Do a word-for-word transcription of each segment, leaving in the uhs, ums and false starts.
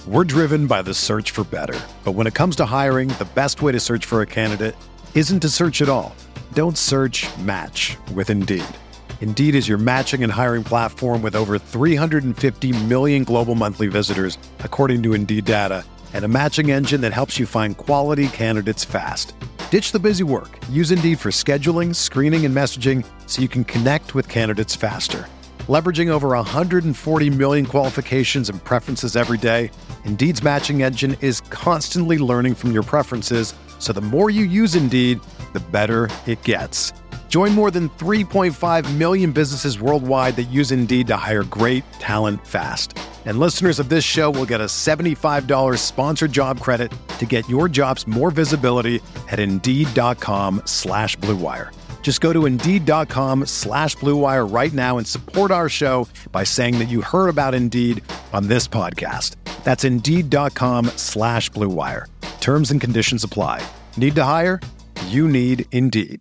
We're driven by the search for better. But when it comes to hiring, the best way to search for a candidate isn't to search at all. Don't search, match with Indeed. Indeed is your matching and hiring platform with over three hundred fifty million global monthly visitors, according to Indeed data, and a matching engine that helps you find quality candidates fast. Ditch the busy work. Use Indeed for scheduling, screening, and messaging so you can connect with candidates faster. Leveraging over one hundred forty million qualifications and preferences every day, Indeed's matching engine is constantly learning from your preferences, so the more you use Indeed, the better it gets. Join more than three point five million businesses worldwide that use Indeed to hire great talent fast. And listeners of this show will get a seventy-five dollars sponsored job credit to get your jobs more visibility at Indeed.com slash Blue Wire. Just go to Indeed.com slash Blue Wire right now and support our show by saying that you heard about Indeed on this podcast. That's Indeed.com slash Blue Wire. Terms and conditions apply. Need to hire? You need Indeed.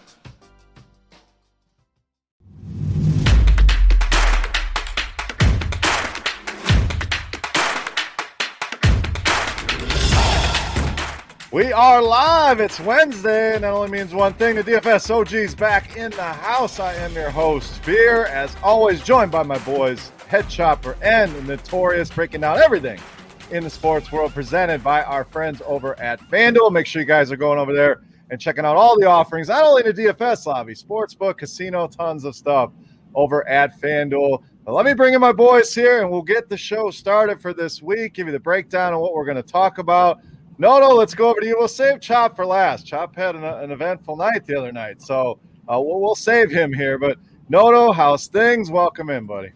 We are live. It's Wednesday, and that only means one thing. The D F S O G's back in the house. I am your host, Beer, as always, joined by my boys, Head Chopper and the Notorious, breaking down everything in the sports world, presented by our friends over at FanDuel. Make sure you guys are going over there and checking out all the offerings, not only the D F S lobby, sportsbook, casino, tons of stuff over at FanDuel. But let me bring in my boys here, and we'll get the show started for this week, give you the breakdown on what we're going to talk about. No, no, let's go over to you. We'll save Chop for last. Chop had an, an eventful night the other night, so uh, we'll, we'll save him here. But Noto, how's things? Welcome in, buddy.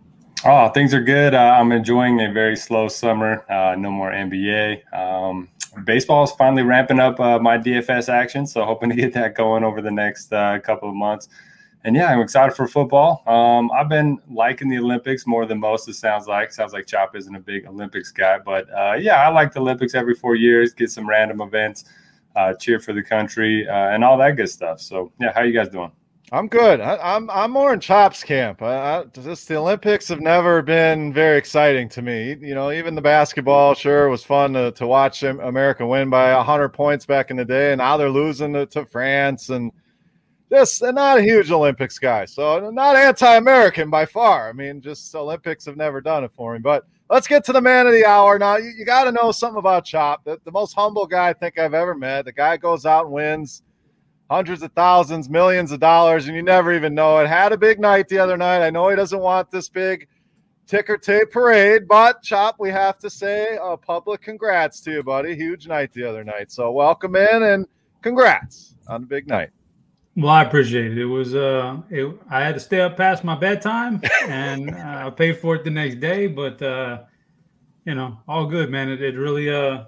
Oh, things are good. Uh, I'm enjoying a very slow summer. Uh, no more N B A. Um, baseball is finally ramping up uh, my D F S action, so hoping to get that going over the next uh, couple of months. And, yeah, I'm excited for football. Um, I've been liking the Olympics more than most, it sounds like. Sounds like Chop isn't a big Olympics guy. But, uh, yeah, I like the Olympics every four years, get some random events, uh, cheer for the country, uh, and all that good stuff. So, yeah, how you guys doing? I'm good. I, I'm I'm more in Chop's camp. I, I, just the Olympics have never been very exciting to me. You know, even the basketball, sure, was fun to, to watch America win by one hundred points back in the day, and now they're losing to, to France and – Just not a huge Olympics guy, so not anti-American by far. I mean, just Olympics have never done it for me. But let's get to the man of the hour. Now, you, you got to know something about Chop. The, the most humble guy I think I've ever met. The guy goes out and wins hundreds of thousands, millions of dollars, and you never even know it. Had a big night the other night. I know he doesn't want this big ticker tape parade, but Chop, we have to say a public congrats to you, buddy. Huge night the other night. So welcome in and congrats on the big night. Well, I appreciate it. It was uh, it, I had to stay up past my bedtime, and uh, I paid for it the next day. But uh, you know, all good, man. It, it really, uh,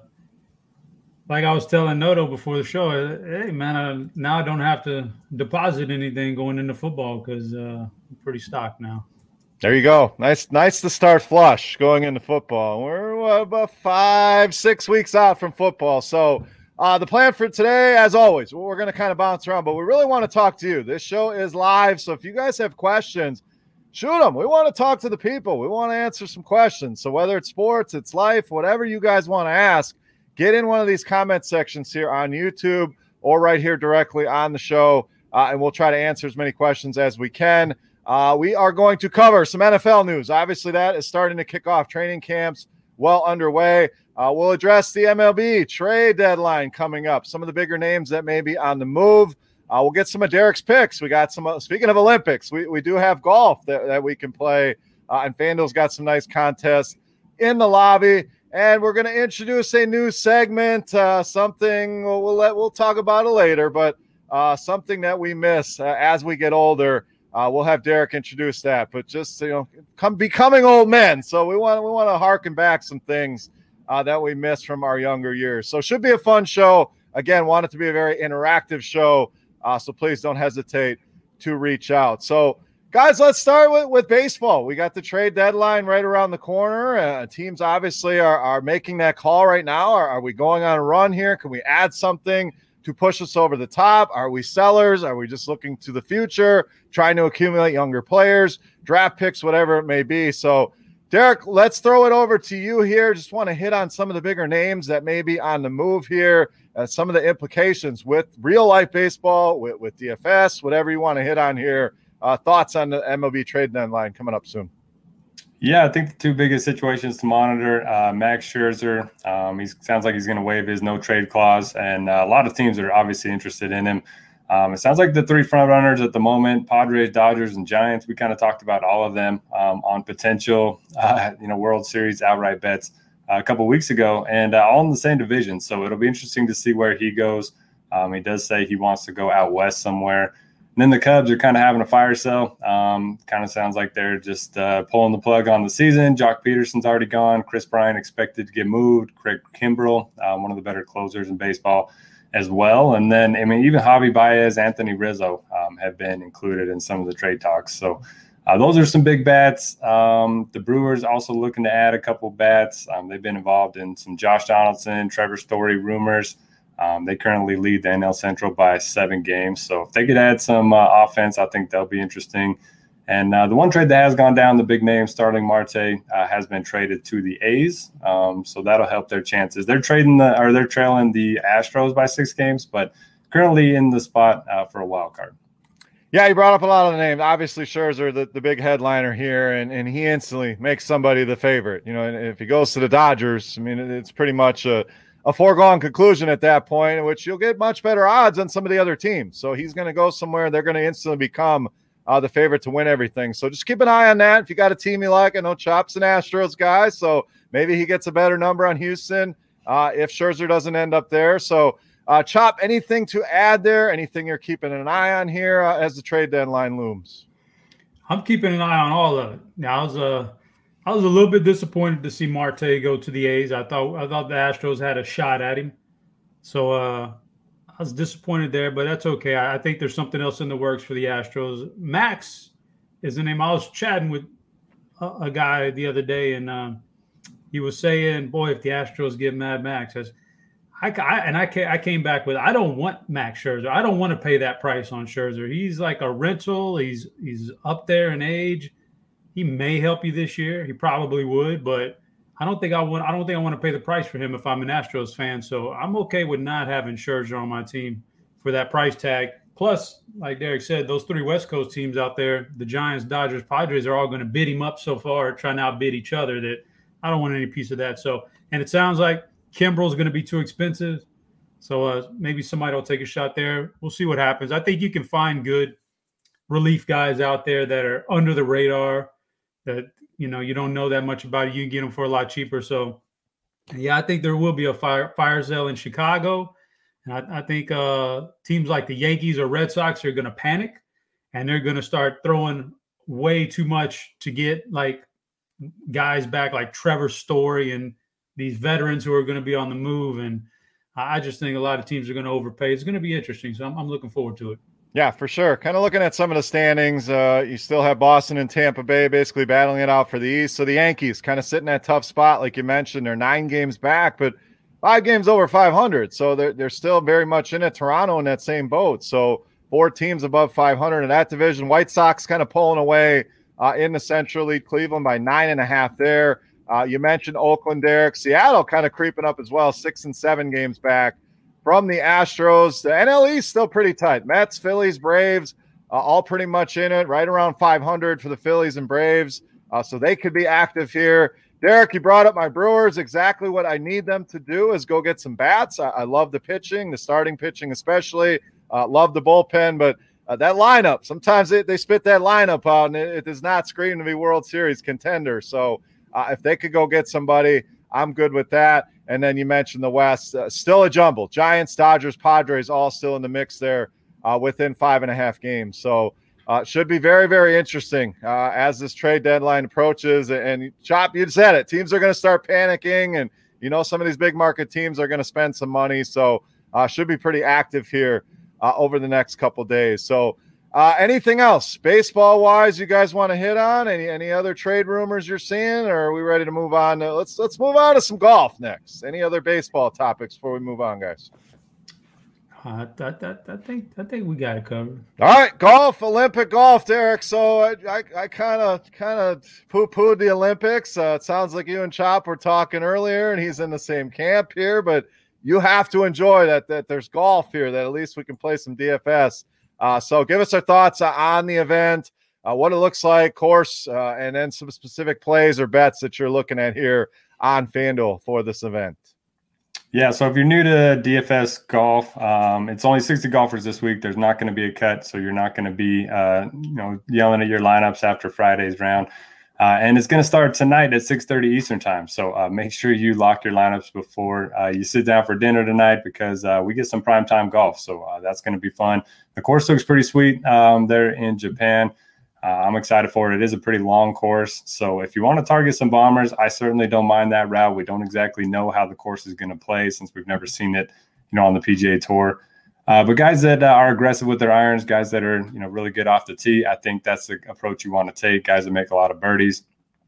like I was telling Noto before the show, hey, man, uh, now I don't have to deposit anything going into football because uh, I'm pretty stocked now. There you go. Nice, nice to start flush going into football. We're what, about five, six weeks out from football, so. Uh, the plan for today, as always, we're going to kind of bounce around, but we really want to talk to you. This show is live, so if you guys have questions, shoot them. We want to talk to the people. We want to answer some questions. So whether it's sports, it's life, whatever you guys want to ask, get in one of these comment sections here on YouTube or right here directly on the show, uh, and we'll try to answer as many questions as we can. Uh, we are going to cover some N F L news. Obviously, that is starting to kick off. Training camps well underway. Uh, we'll address the M L B trade deadline coming up, some of the bigger names that may be on the move. Uh, we'll get some of Derek's picks. We got some, uh, speaking of Olympics, we, we do have golf that, that we can play, uh, and FanDuel's got some nice contests in the lobby. And we're going to introduce a new segment, uh, something we'll, we'll, let, we'll talk about it later, but uh, something that we miss uh, as we get older. Uh, we'll have Derek introduce that, but just, you know, come becoming old men. So we want we want to harken back some things Uh, that we missed from our younger years. So should be a fun show. Again, want it to be a very interactive show, uh, so please don't hesitate to reach out. So, guys, let's start with, with baseball. We got the trade deadline right around the corner. Uh, teams obviously are, are making that call right now. Are, are we going on a run here? Can we add something to push us over the top? Are we sellers? Are we just looking to the future, trying to accumulate younger players, draft picks, whatever it may be? So Derek, let's throw it over to you here. Just want to hit on some of the bigger names that may be on the move here, uh, some of the implications with real-life baseball, with, with D F S, whatever you want to hit on here. Uh, thoughts on the M L B trade deadline coming up soon? Yeah, I think the two biggest situations to monitor, uh, Max Scherzer, um, he sounds like he's going to waive his no-trade clause, and uh, a lot of teams are obviously interested in him. Um, it sounds like the three front runners at the moment, Padres, Dodgers, and Giants, we kind of talked about all of them um, on potential, uh, you know, World Series outright bets uh, a couple weeks ago, and uh, all in the same division. So it'll be interesting to see where he goes. Um, he does say he wants to go out west somewhere. And then the Cubs are kind of having a fire sale. Um, kind of sounds like they're just uh, pulling the plug on the season. Jock Peterson's already gone. Chris Bryant expected to get moved. Craig Kimbrell, uh, one of the better closers in baseball, as well. And then, I mean, even Javi Baez, Anthony Rizzo um, have been included in some of the trade talks. So uh, those are some big bats. Um, the Brewers also looking to add a couple bats. Um, they've been involved in some Josh Donaldson, Trevor Story rumors. Um, they currently lead the N L Central by seven games. So if they could add some uh, offense, I think that'll be interesting. And uh, the one trade that has gone down, the big name, Starling Marte, uh, has been traded to the A's. Um, so that'll help their chances. They're trading the, or they're trailing the Astros by six games, but currently in the spot uh, for a wild card. Yeah, you brought up a lot of the names. Obviously, Scherzer, the, the big headliner here, and, and he instantly makes somebody the favorite. You know, and if he goes to the Dodgers, I mean, it's pretty much a, a foregone conclusion at that point, in which you'll get much better odds on some of the other teams. So he's going to go somewhere. They're going to instantly become Uh, the favorite to win everything. So just keep an eye on that. If you got a team you like, I know Chop's an Astros guy, so maybe he gets a better number on Houston uh, if Scherzer doesn't end up there. So uh, Chop, anything to add there? Anything you're keeping an eye on here uh, as the trade deadline looms? I'm keeping an eye on all of it. Now, I was uh, I was a little bit disappointed to see Marte go to the A's. I thought I thought the Astros had a shot at him. So uh I was disappointed there, but that's okay. I, I think there's something else in the works for the Astros. Max is the name. I was chatting with a, a guy the other day, and uh, he was saying, boy, if the Astros give Mad Max, I, I, and I, came, I came back with, I don't want Max Scherzer. I don't want to pay that price on Scherzer. He's like a rental. He's he's up there in age. He may help you this year. He probably would, but I don't think I want. I don't think I want to pay the price for him if I'm an Astros fan. So I'm okay with not having Scherzer on my team for that price tag. Plus, like Derek said, those three West Coast teams out there, the Giants, Dodgers, Padres, are all going to bid him up so far, trying to outbid each other. That I don't want any piece of that. So, and it sounds like Kimbrell's going to be too expensive. So uh, maybe somebody will take a shot there. We'll see what happens. I think you can find good relief guys out there that are under the radar that. You know, you don't know that much about it. You can get them for a lot cheaper. So, yeah, I think there will be a fire fire sale in Chicago. And I, I think uh, teams like the Yankees or Red Sox are going to panic, and they're going to start throwing way too much to get, like, guys back like Trevor Story and these veterans who are going to be on the move. And I just think a lot of teams are going to overpay. It's going to be interesting. So I'm, I'm looking forward to it. Yeah, for sure. Kind of looking at some of the standings, uh, you still have Boston and Tampa Bay basically battling it out for the East. So the Yankees kind of sitting in that tough spot, like you mentioned. They're nine games back, but five games over five hundred. So they're, they're still very much in it. Toronto in that same boat. So four teams above five hundred in that division. White Sox kind of pulling away uh, in the Central League. Cleveland by nine and a half there. Uh, you mentioned Oakland, Derek. Seattle kind of creeping up as well, six and seven games back from the Astros. The N L East still pretty tight. Mets, Phillies, Braves, uh, all pretty much in it, right around five hundred for the Phillies and Braves. Uh, so they could be active here. Derek, you brought up my Brewers. Exactly what I need them to do is go get some bats. I, I love the pitching, the starting pitching especially. Uh, love the bullpen, but uh, that lineup, sometimes they, they spit that lineup out, and it, it does not scream to be World Series contender. So uh, if they could go get somebody, I'm good with that. And then you mentioned the West, uh, still a jumble. Giants, Dodgers, Padres, all still in the mix there uh, within five and a half games. So uh, should be very, very interesting uh, as this trade deadline approaches. And Chop, you said it. Teams are going to start panicking. And, you know, some of these big market teams are going to spend some money. So uh, should be pretty active here uh, over the next couple days. So Uh, anything else baseball-wise you guys want to hit on? Any any other trade rumors you're seeing, or are we ready to move on? To, let's let's move on to some golf next. Any other baseball topics before we move on, guys? I, I, I, I think I think we got it covered. All right, golf, Olympic golf, Derek. So I I kind of kind of poo pooed the Olympics. Uh, it sounds like you and Chop were talking earlier, and he's in the same camp here. But you have to enjoy that that there's golf here. That at least we can play some D F S. Uh, so give us our thoughts uh, on the event, uh, what it looks like, course, uh, and then some specific plays or bets that you're looking at here on FanDuel for this event. Yeah, so if you're new to D F S golf, um, it's only sixty golfers this week. There's not going to be a cut, so you're not going to be, uh, you know, yelling at your lineups after Friday's round. Uh, and it's going to start tonight at six thirty Eastern time. So uh, make sure you lock your lineups before uh, you sit down for dinner tonight, because uh, we get some primetime golf. So uh, that's going to be fun. The course looks pretty sweet um, there in Japan. Uh, I'm excited for it. It is a pretty long course. So if you want to target some bombers, I certainly don't mind that route. We don't exactly know how the course is going to play since we've never seen it, you know, on the P G A Tour. Uh, but guys that uh, are aggressive with their irons, guys that are, you know, really good off the tee, I think that's the approach you want to take, guys that make a lot of birdies.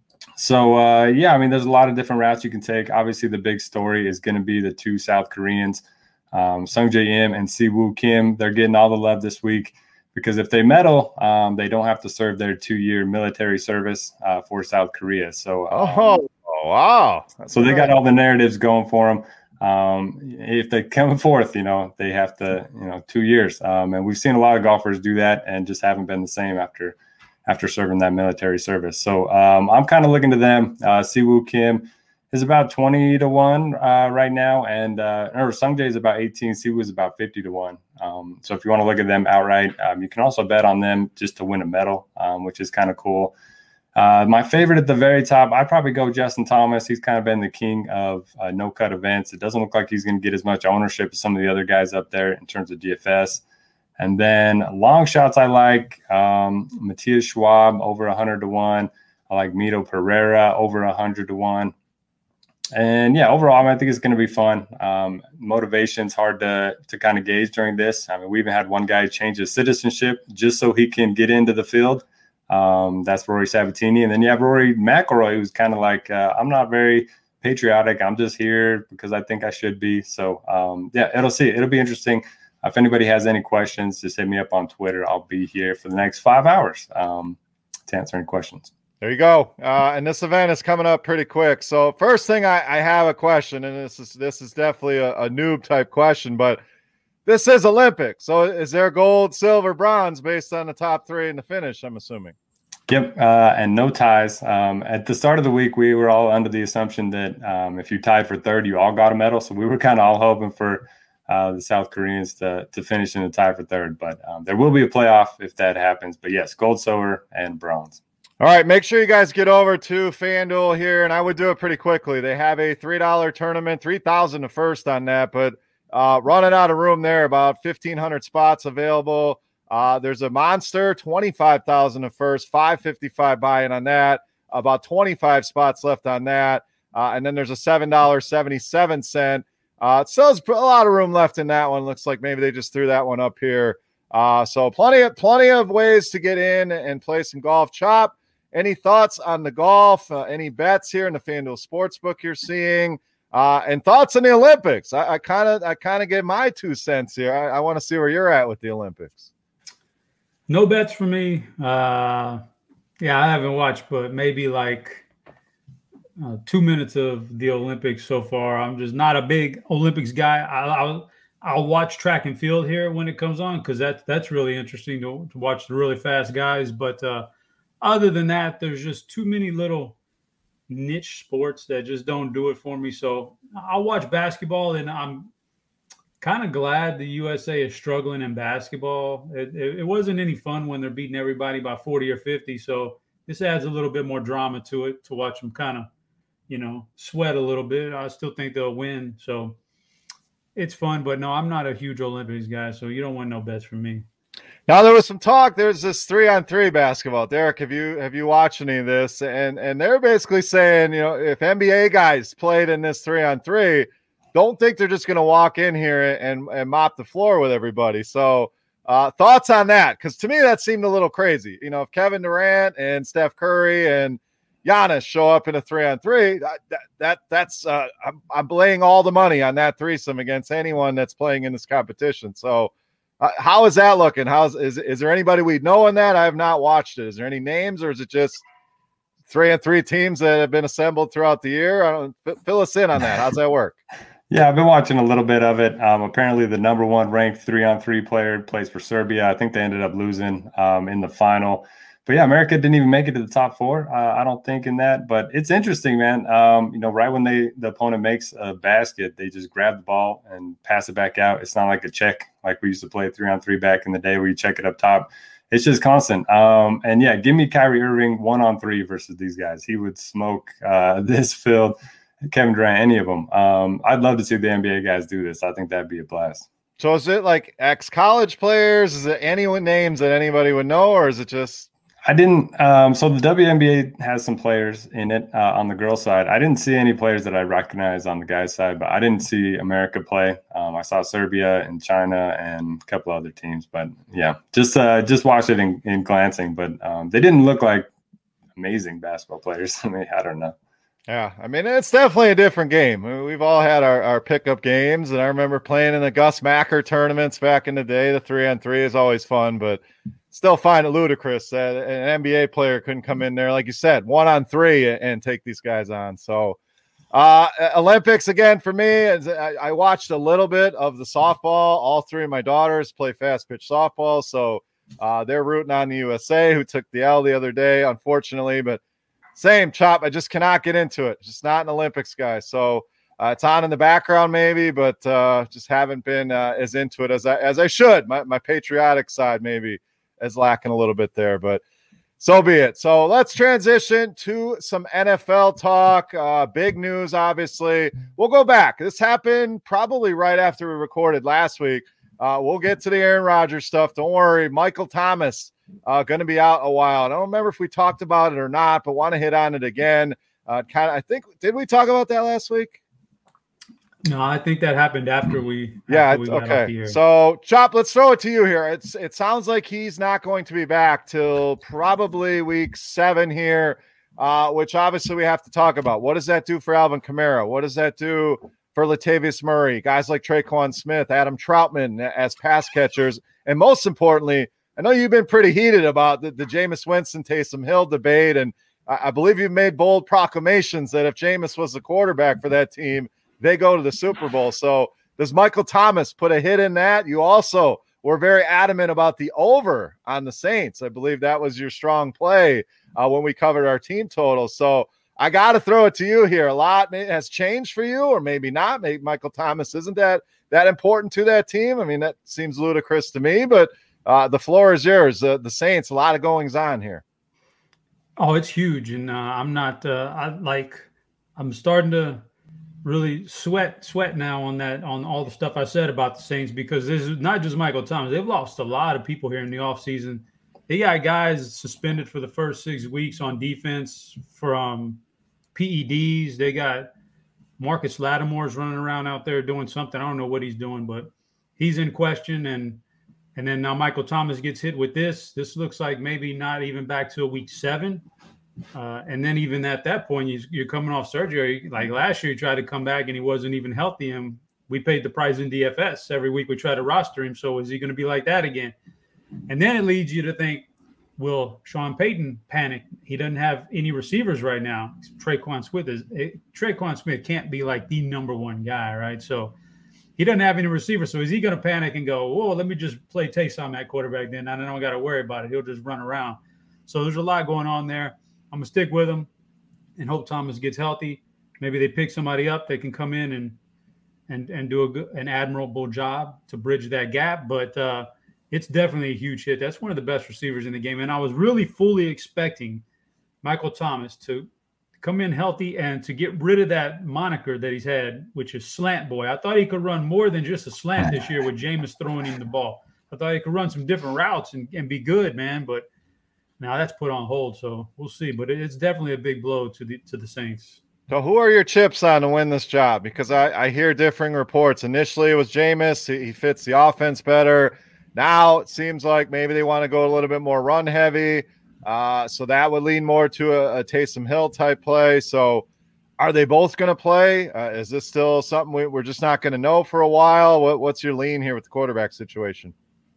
So, uh, yeah, I mean, there's a lot of different routes you can take. Obviously, the big story is going to be the two South Koreans, um, Sungjae Im and Siwoo Kim. They're getting all the love this week, because if they medal, um, they don't have to serve their two-year military service uh, for South Korea. So, um, oh, oh, wow. That's so they got all the narratives going for them. Um, if they come forth, you know, they have to, you know, two years. Um, and we've seen a lot of golfers do that and just haven't been the same after after serving that military service. So um, I'm kind of looking to them. Uh, Siwoo Kim is about twenty to one uh, right now. And uh, or Sungjae is about eighteen. Siwoo is about fifty to one. Um, so if you want to look at them outright, um, you can also bet on them just to win a medal, um, which is kind of cool. Uh, my favorite at the very top, I'd probably go Justin Thomas. He's kind of been the king of uh, no-cut events. It doesn't look like he's going to get as much ownership as some of the other guys up there in terms of D F S. And then long shots I like, um, Matthias Schwab over one hundred to one. I like Mito Pereira over one hundred to one. And, yeah, overall, I, mean, I think it's going to be fun. Um, motivation's hard to, to kind of gauge during this. I mean, we even had one guy change his citizenship just so he can get into the field. Um, that's Rory Sabatini. And then you have Rory McIlroy, who's kind of like, uh, I'm not very patriotic. I'm just here because I think I should be. So, um, yeah, it'll see. It'll be interesting. If anybody has any questions, just hit me up on Twitter. I'll be here for the next five hours um, to answer any questions. There you go. Uh, and this event is coming up pretty quick. So first thing, I, I have a question, and this is this is definitely a, a noob type question, but this is Olympics. So is there gold, silver, bronze based on the top three in the finish, I'm assuming? Yep, uh, and no ties. Um, at the start of the week, we were all under the assumption that um, if you tied for third, you all got a medal. So we were kind of all hoping for uh, the South Koreans to to finish in the tie for third. But um, there will be a playoff if that happens. But yes, gold, silver, and bronze. All right, make sure you guys get over to FanDuel here, and I would do it pretty quickly. They have a three dollar tournament, three thousand dollars to first on that, but uh, running out of room there, about fifteen hundred spots available. Uh, there's a monster, twenty-five thousand dollars to first, five fifty-five buy-in on that, about twenty-five spots left on that, uh, and then there's a seven dollars and seventy-seven cents. Uh, so there's a lot of room left in that one. Looks like maybe they just threw that one up here. Uh, so plenty of plenty of ways to get in and play some golf. Chop, any thoughts on the golf? Uh, any bets here in the FanDuel Sportsbook you're seeing? Uh, and thoughts on the Olympics? I kind of I kind of gave my two cents here. I, I want to see where you're at with the Olympics. No bets for me. Uh, yeah, I haven't watched, but maybe like uh, two minutes of the Olympics so far. I'm just not a big Olympics guy. I, I'll I'll watch track and field here when it comes on because that's that's really interesting to, to watch the really fast guys. But uh, other than that, there's just too many little niche sports that just don't do it for me. So I'll watch basketball, and I'm kind of glad the U S A is struggling in basketball. It, it, it wasn't any fun when they're beating everybody by forty or fifty. So this adds a little bit more drama to it to watch them kind of, you know, sweat a little bit. I still think they'll win. So it's fun, but no, I'm not a huge Olympics guy. So you don't want no bets from me. Now there was some talk. There's this three on three basketball. Derek, have you have you watched any of this? And and they're basically saying, you know, if N B A guys played in this three on three, don't think they're just going to walk in here and, and mop the floor with everybody. So uh, thoughts on that? Because to me, that seemed a little crazy. You know, if Kevin Durant and Steph Curry and Giannis show up in a three on three, that, that, that that's uh, I'm, I'm laying all the money on that threesome against anyone that's playing in this competition. So uh, how is that looking? How's is is there anybody we know in that? I have not watched it. Is there any names, or is it just three and three teams that have been assembled throughout the year? I don't fill us in on that. How's that work? Yeah, I've been watching a little bit of it. Um, apparently, the number one ranked three on three player plays for Serbia. I think they ended up losing um, in the final. But yeah, America didn't even make it to the top four. Uh, I don't think in that, but it's interesting, man. Um, you know, right when they the opponent makes a basket, they just grab the ball and pass it back out. It's not like a check like we used to play three on three back in the day where you check it up top. It's just constant. Um, and yeah, give me Kyrie Irving one on three versus these guys. He would smoke uh, this field. Kevin Durant, any of them. Um, I'd love to see the N B A guys do this. I think that'd be a blast. So is it like ex-college players? Is it anyone names that anybody would know, or is it just? I didn't. Um, so the W N B A has some players in it uh, on the girls' side. I didn't see any players that I recognize on the guys' side, but I didn't see America play. Um, I saw Serbia and China and a couple other teams, but yeah, just uh, just watched it in, in glancing. But um, they didn't look like amazing basketball players. I mean, I don't know. Yeah, I mean, it's definitely a different game. I mean, we've all had our, our pickup games, and I remember playing in the Gus Macker tournaments back in the day. The three on three is always fun, but still find it ludicrous that an N B A player couldn't come in there, like you said, one on three and take these guys on. So uh, Olympics again for me. I, I watched a little bit of the softball. All three of my daughters play fast pitch softball, so uh, they're rooting on the U S A, who took the L the other day, unfortunately, but same chop. I just cannot get into it. Just not an Olympics guy. So uh, it's on in the background maybe, but uh, just haven't been uh, as into it as I, as I should. My, my patriotic side maybe is lacking a little bit there, but so be it. So let's transition to some N F L talk. Uh, big news, obviously. We'll go back. This happened probably right after we recorded last week. Uh, we'll get to the Aaron Rodgers stuff. Don't worry. Michael Thomas uh, going to be out a while. I don't remember if we talked about it or not, but want to hit on it again. Uh, kind of, I think, did we talk about that last week? No, I think that happened after we. Yeah. After we got okay. off the air. So, Chop, let's throw it to you here. It's it sounds like he's not going to be back till probably week seven here, uh, which obviously we have to talk about. What does that do for Alvin Kamara? What does that do for Latavius Murray? Guys like Traquan Smith, Adam Troutman as pass catchers, and most importantly, I know you've been pretty heated about the, the Jameis Winston Taysom Hill debate, and I, I believe you've made bold proclamations that if Jameis was the quarterback for that team, they go to the Super Bowl. So does Michael Thomas put a hit in that? You also were very adamant about the over on the Saints. I believe that was your strong play uh, when we covered our team total. So I got to throw it to you here. A lot has changed for you, or maybe not. Maybe Michael Thomas isn't that that important to that team. I mean, that seems ludicrous to me, but uh, the floor is yours. Uh, the Saints, a lot of goings on here. Oh, it's huge, and uh, I'm not. Uh, I like. I'm starting to really sweat, sweat now on that, on all the stuff I said about the Saints, because this is not just Michael Thomas. They've lost a lot of people here in the offseason. They got guys suspended for the first six weeks on defense from P E Ds. They got Marcus Lattimore's running around out there doing something. I don't know what he's doing, but he's in question. And and then now Michael Thomas gets hit with this. This looks like maybe not even back to week seven. Uh, and then even at that point, you, you're coming off surgery. Like last year, he tried to come back and he wasn't even healthy. And we paid the price in D F S. Every week we try to roster him. So is he going to be like that again? And then it leads you to think, will Sean Payton panic? He doesn't have any receivers right now. Traquan Smith is Traquan Smith can't be like the number one guy, right? So he doesn't have any receivers. So is he going to panic and go, whoa, let me just play Taysom at quarterback then? I don't got to worry about it. He'll just run around. So there's a lot going on there. I'm going to stick with him and hope Thomas gets healthy. Maybe they pick somebody up that can come in and and and do a good, an admirable job to bridge that gap. But uh, it's definitely a huge hit. That's one of the best receivers in the game. And I was really fully expecting Michael Thomas to come in healthy and to get rid of that moniker that he's had, which is slant boy. I thought he could run more than just a slant this year with Jameis throwing him the ball. I thought he could run some different routes and, and be good, man. But now that's put on hold, so we'll see. But it's definitely a big blow to the to the Saints. So who are your chips on to win this job? Because I, I hear differing reports. Initially, it was Jameis. He, he fits the offense better. Now it seems like maybe they want to go a little bit more run heavy. Uh, so that would lean more to a, a Taysom Hill type play. So are they both going to play? Uh, is this still something we, we're just not going to know for a while? What, what's your lean here with the quarterback situation?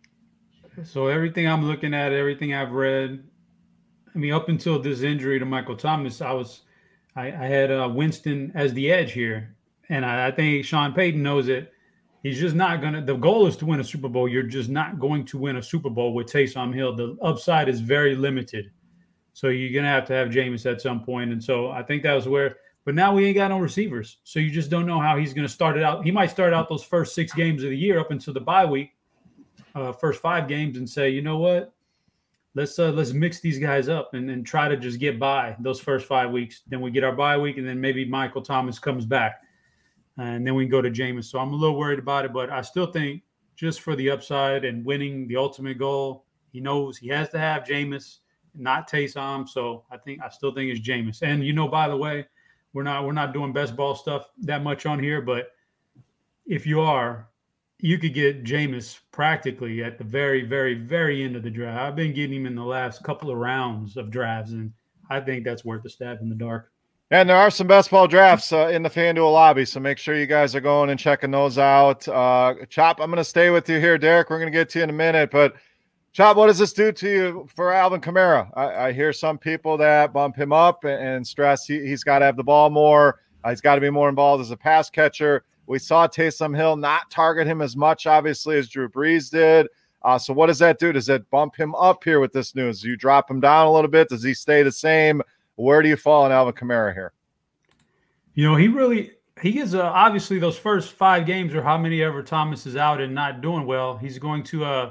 So everything I'm looking at, everything I've read, I mean, up until this injury to Michael Thomas, I was, I, I had uh, Winston as the edge here. And I, I think Sean Payton knows it. He's just not going to – the goal is to win a Super Bowl. You're just not going to win a Super Bowl with Taysom Hill. The upside is very limited. So you're going to have to have Jameis at some point. And so I think that was where – but now we ain't got no receivers. So you just don't know how he's going to start it out. He might start out those first six games of the year up until the bye week, uh, first five games, and say, you know what? Let's uh, let's mix these guys up and, and try to just get by those first five weeks. Then we get our bye week, and then maybe Michael Thomas comes back. And then we can go to Jameis. So I'm a little worried about it, but I still think just for the upside and winning the ultimate goal, he knows he has to have Jameis, not Taysom. So I think I still think it's Jameis. And you know, by the way, we're not we're not doing best ball stuff that much on here, but if you are, you could get Jameis practically at the very, very, very end of the draft. I've been getting him in the last couple of rounds of drafts, and I think that's worth a stab in the dark. And there are some best ball drafts uh, in the FanDuel lobby, so make sure you guys are going and checking those out. Uh, Chop, I'm going to stay with you here, Derek. We're going to get to you in a minute, but Chop, what does this do to you for Alvin Kamara? I, I hear some people that bump him up and, and stress he, he's got to have the ball more. Uh, he's got to be more involved as a pass catcher. We saw Taysom Hill not target him as much, obviously, as Drew Brees did. Uh, so what does that do? Does it bump him up here with this news? Do you drop him down a little bit? Does he stay the same? Where do you fall on Alvin Kamara here? You know, he really – he is uh, obviously those first five games or how many ever Thomas is out and not doing well, he's going to uh,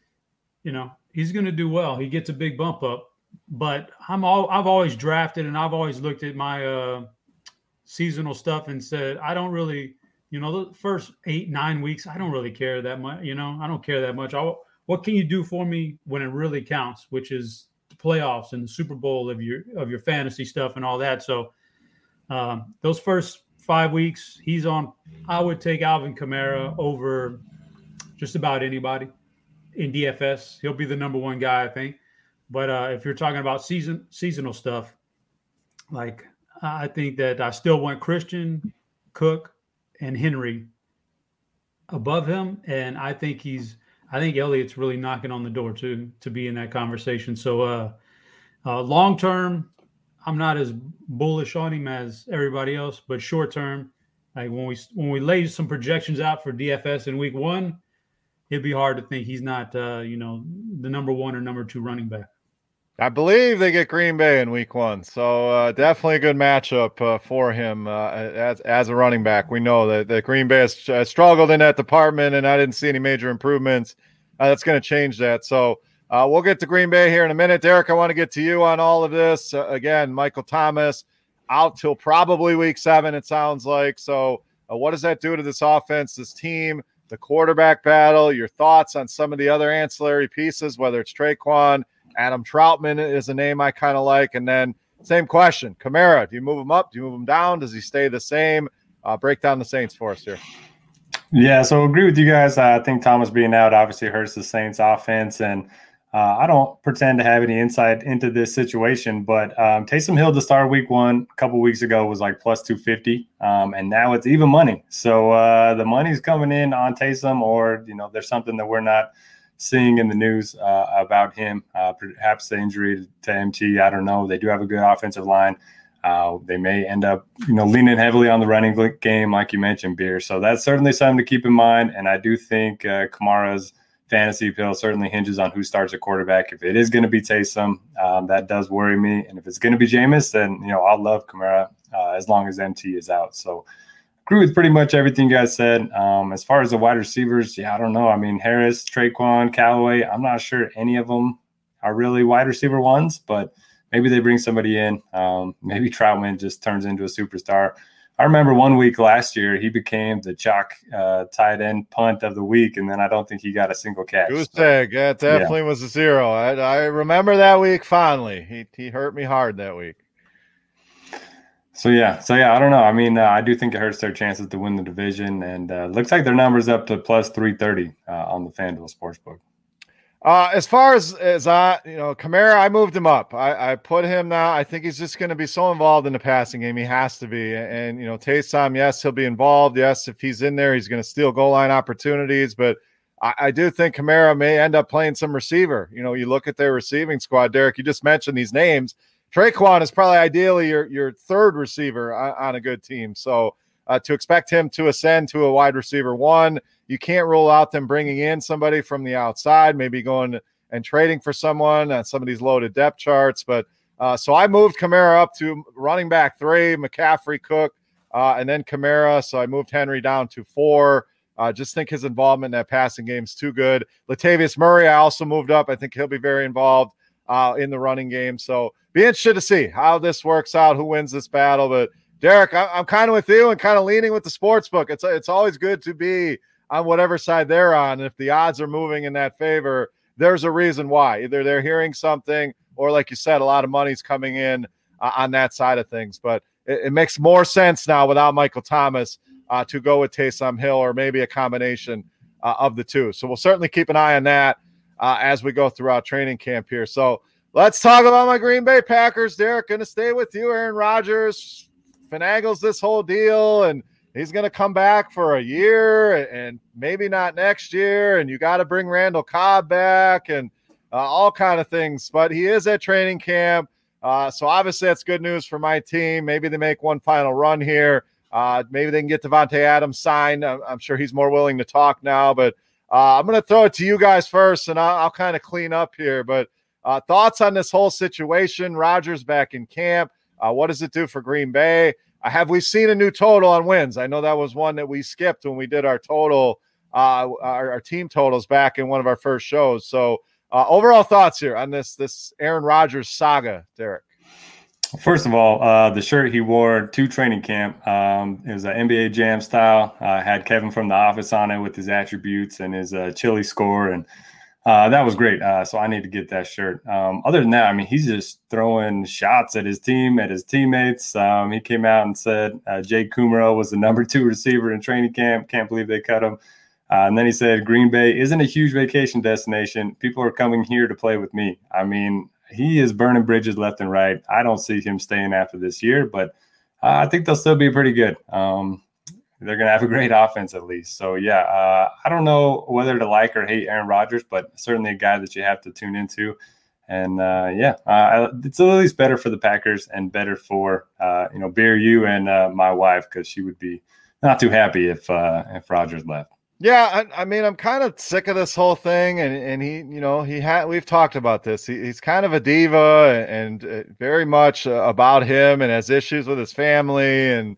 – you know, he's going to do well. He gets a big bump up. But I'm all I've always drafted and I've always looked at my uh, seasonal stuff and said, I don't really – you know, the first eight, nine weeks, I don't really care that much. You know, I don't care that much. I'll, what can you do for me when it really counts, which is – playoffs and the Super Bowl of your of your fantasy stuff and all that. So um, those first five weeks, he's on. I would take Alvin Kamara over just about anybody in D F S. He'll be the number one guy, I think. But uh, if you're talking about season seasonal stuff, like I think that I still want Christian, Cook, and Henry above him, and I think he's. I think Elliott's really knocking on the door too to be in that conversation. So uh, uh, long term, I'm not as bullish on him as everybody else, but short term, like when we when we lay some projections out for D F S in week one, it'd be hard to think he's not uh, you know the number one or number two running back. I believe they get Green Bay in week one, so uh, definitely a good matchup uh, for him uh, as as a running back. We know that, that Green Bay has uh, struggled in that department, and I didn't see any major improvements. Uh, that's going to change that. So uh, we'll get to Green Bay here in a minute. Derek, I want to get to you on all of this. Uh, again, Michael Thomas out till probably week seven, it sounds like. So uh, what does that do to this offense, this team, the quarterback battle, your thoughts on some of the other ancillary pieces, whether it's Traquan, Adam Troutman is a name I kind of like. And then same question, Kamara, do you move him up? Do you move him down? Does he stay the same? Uh, break down the Saints for us here. Yeah, so agree with you guys. Uh, I think Thomas being out obviously hurts the Saints offense. And uh, I don't pretend to have any insight into this situation, but um, Taysom Hill to start week one a couple weeks ago was like plus two fifty. Um, and now it's even money. So uh, the money's coming in on Taysom, or, you know, there's something that we're not seeing in the news uh, about him, uh, perhaps the injury to M T. I don't know. They do have a good offensive line. Uh, they may end up, you know, leaning heavily on the running game, like you mentioned, Beer. So that's certainly something to keep in mind. And I do think uh, Kamara's fantasy appeal certainly hinges on who starts a quarterback. If it is going to be Taysom, um, that does worry me. And if it's going to be Jameis, then, you know, I'll love Kamara uh, as long as M T is out. So agree with pretty much everything you guys said. Um, as far as the wide receivers, yeah, I don't know. I mean, Harris, Traquan, Callaway, I'm not sure any of them are really wide receiver ones, but maybe they bring somebody in. Um, maybe Troutman just turns into a superstar. I remember one week last year, he became the chalk uh, tight end punt of the week, and then I don't think he got a single catch. Goose egg. That definitely yeah. was a zero. I, I remember that week fondly. He he hurt me hard that week. So, yeah. So, yeah, I don't know. I mean, uh, I do think it hurts their chances to win the division, and uh, looks like their number's up to plus three thirty uh, on the FanDuel Sportsbook. Uh, as far as, as I, you know, Kamara, I moved him up. I, I put him now. I think he's just going to be so involved in the passing game. He has to be. And, you know, Taysom, yes, he'll be involved. Yes, if he's in there, he's going to steal goal line opportunities. But I, I do think Kamara may end up playing some receiver. You know, you look at their receiving squad, Derek, you just mentioned these names. Traquan is probably ideally your, your third receiver on, on a good team. So uh, to expect him to ascend to a wide receiver one, you can't rule out them bringing in somebody from the outside, maybe going and trading for someone on some of these loaded depth charts. But uh, so I moved Kamara up to running back three, McCaffrey, Cook, uh, and then Kamara. So I moved Henry down to four. I uh, just think his involvement in that passing game is too good. Latavius Murray, I also moved up. I think he'll be very involved uh, in the running game. So be interested to see how this works out, who wins this battle. But Derek, I- I'm kind of with you and kind of leaning with the sports book. It's it's always good to be on whatever side they're on. If the odds are moving in that favor, there's a reason why. Either they're hearing something or, like you said, a lot of money's coming in uh, on that side of things. But it, it makes more sense now without Michael Thomas uh, to go with Taysom Hill, or maybe a combination uh, of the two. So we'll certainly keep an eye on that uh, as we go throughout training camp here. So let's talk about my Green Bay Packers. Derek, going to stay with you. Aaron Rodgers finagles this whole deal, and he's going to come back for a year and maybe not next year. And you got to bring Randall Cobb back and uh, all kind of things. But he is at training camp. Uh, so obviously that's good news for my team. Maybe they make one final run here. Uh, maybe they can get Devontae Adams signed. I'm, I'm sure he's more willing to talk now. But uh, I'm going to throw it to you guys first, and I'll, I'll kind of clean up here. But uh, thoughts on this whole situation? Rodgers back in camp. Uh, what does it do for Green Bay? Uh, have we seen a new total on wins? I know that was one that we skipped when we did our total, uh, our, our team totals back in one of our first shows. So uh, overall thoughts here on this this Aaron Rodgers saga, Derek. First of all, uh, the shirt he wore to training camp, um, it was an N B A Jam style. Uh, had Kevin from The Office on it with his attributes and his uh, chili score, and Uh, that was great. Uh, so I need to get that shirt. Um, other than that, I mean, he's just throwing shots at his team, at his teammates. Um, he came out and said uh, Jake Kumaro was the number two receiver in training camp. Can't believe they cut him. Uh, and then he said, Green Bay isn't a huge vacation destination. People are coming here to play with me. I mean, he is burning bridges left and right. I don't see him staying after this year, but uh, I think they'll still be pretty good. Um, They're going to have a great offense at least. So, yeah, uh, I don't know whether to like or hate Aaron Rodgers, but certainly a guy that you have to tune into. And, uh, yeah, uh, it's at least better for the Packers and better for, uh, you know, Bear, you and uh, my wife, because she would be not too happy if uh, if Rodgers left. Yeah, I, I mean, I'm kind of sick of this whole thing, and and he, you know, he had we've talked about this. He, he's kind of a diva, and, and uh, very much uh, about him, and has issues with his family, and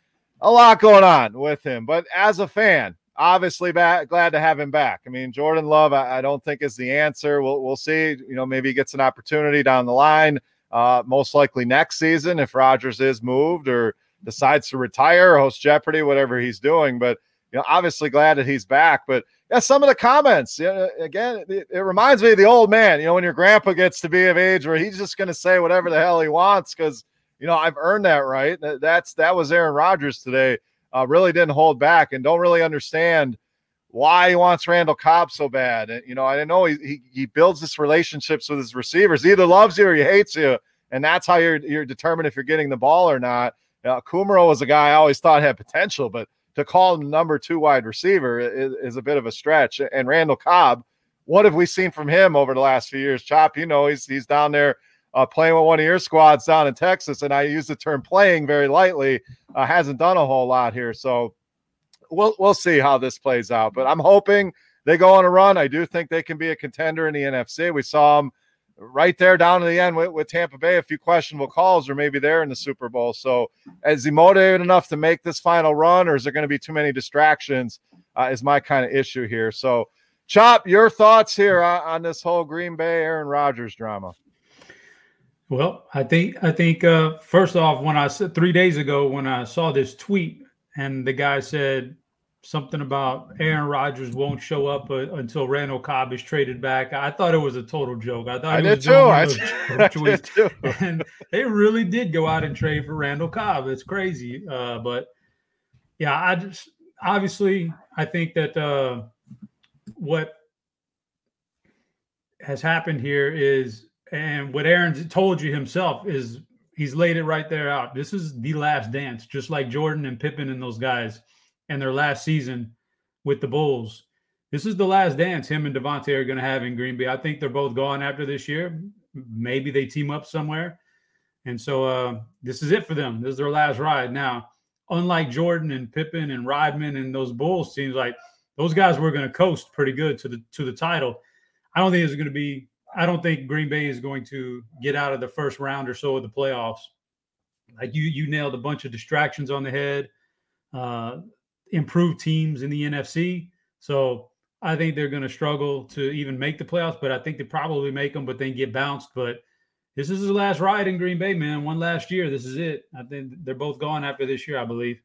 a lot going on with him. But as a fan, obviously back, glad to have him back. I mean, Jordan Love, I, I don't think is the answer. We'll we'll see. You know, maybe he gets an opportunity down the line. Uh, most likely next season if Rodgers is moved or decides to retire, or host Jeopardy, whatever he's doing. But you know, obviously glad that he's back. But yeah, some of the comments, you know, again, it, it reminds me of the old man. You know, when your grandpa gets to be of age where he's just going to say whatever the hell he wants because, you know, I've earned that right. That's that was Aaron Rodgers today. Uh, really didn't hold back and don't really understand why he wants Randall Cobb so bad. And, you know, I know he, he he builds this relationships with his receivers. He either loves you or he hates you, and that's how you're you're determined if you're getting the ball or not. Uh, Kumaro was a guy I always thought had potential, but to call him number two wide receiver is, is a bit of a stretch. And Randall Cobb, what have we seen from him over the last few years? Chop, you know, he's he's down there uh, playing with one of your squads down in Texas, and I use the term playing very lightly. Uh, hasn't done a whole lot here, so we'll we'll see how this plays out. But I'm hoping they go on a run. I do think they can be a contender in the N F C. We saw them right there down to the end with, with Tampa Bay, a few questionable calls, or maybe they're in the Super Bowl. So is he motivated enough to make this final run, or is there going to be too many distractions uh, is my kind of issue here. So, Chop, your thoughts here on, on this whole Green Bay Aaron Rodgers drama? Well, I think I think uh, first off, when I said three days ago when I saw this tweet and the guy said something about Aaron Rodgers won't show up uh, until Randall Cobb is traded back, I thought it was a total joke. I thought I he did was too. doing I, those I did too. And they really did go out and trade for Randall Cobb. It's crazy, uh, but yeah, I just obviously I think that uh, what has happened here is, and what Aaron told you himself is, he's laid it right there out. This is the last dance, just like Jordan and Pippen and those guys and their last season with the Bulls. This is the last dance him and Devontae are going to have in Green Bay. I think they're both gone after this year. Maybe they team up somewhere. And so uh, this is it for them. This is their last ride. Now, unlike Jordan and Pippen and Rodman and those Bulls teams, like those guys were going to coast pretty good to the to the title. I don't think it's going to be – I don't think Green Bay is going to get out of the first round or so of the playoffs. Like you you nailed a bunch of distractions on the head, uh, improved teams in the N F C. So I think they're going to struggle to even make the playoffs, but I think they probably make them, but then get bounced. But this is his last ride in Green Bay, man. One last year. This is it. I think they're both gone after this year, I believe.